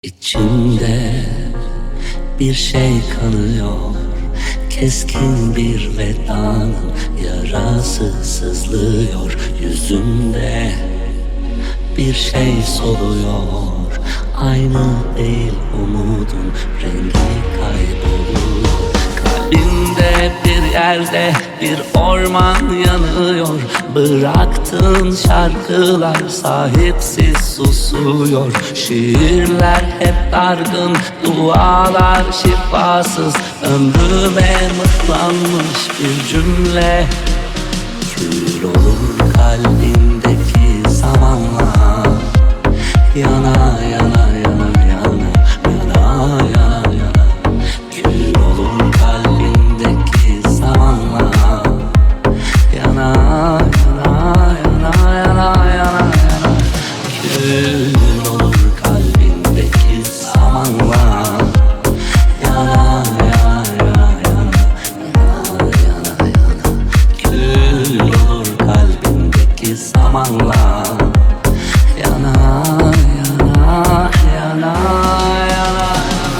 İçimde bir şey kanıyor, keskin bir vedanın yarası sızlıyor. Yüzümde bir şey soluyor, aynı değil umudun rengi kaybolur. Kalbimde bir yerde bir orman yanıyor, bıraktığın şarkılar sahipsiz susuyor. Şiirler hep dargın, dualar şifasız, ömrüme mıhlanmış bir cümle. Kül olur kalbimdeki zamanla, yana yana yana yana yana yana yana. Kül olur kalbimdeki zamanla, yana yana yana yana yana yana. Kül olur kalbimdeki zamanla, yana yana yana yana yana yana. Kül olur kalbimdeki zamanla, yana yana yana yana.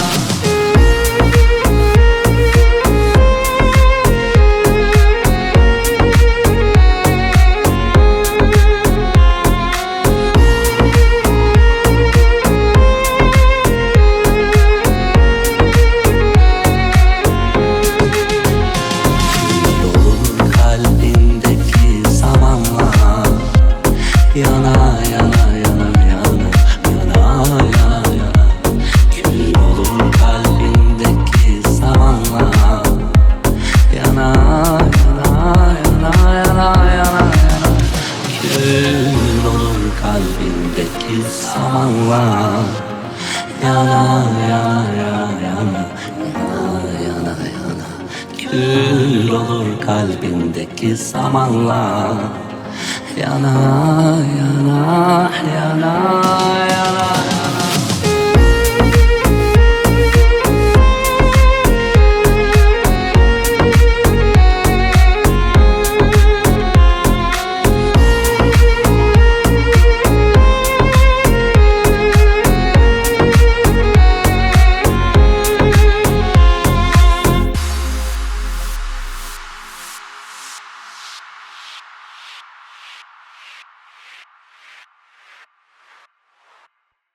Yana yana yana yana yana yana yana. Kül olur kalbimdeki zamanla, yana yana yana yana yana yana. Kül olur kalbimdeki zamanla, yana yana yana yana yana yana. Kül olur kalbimdeki zamanla, yana yana yana.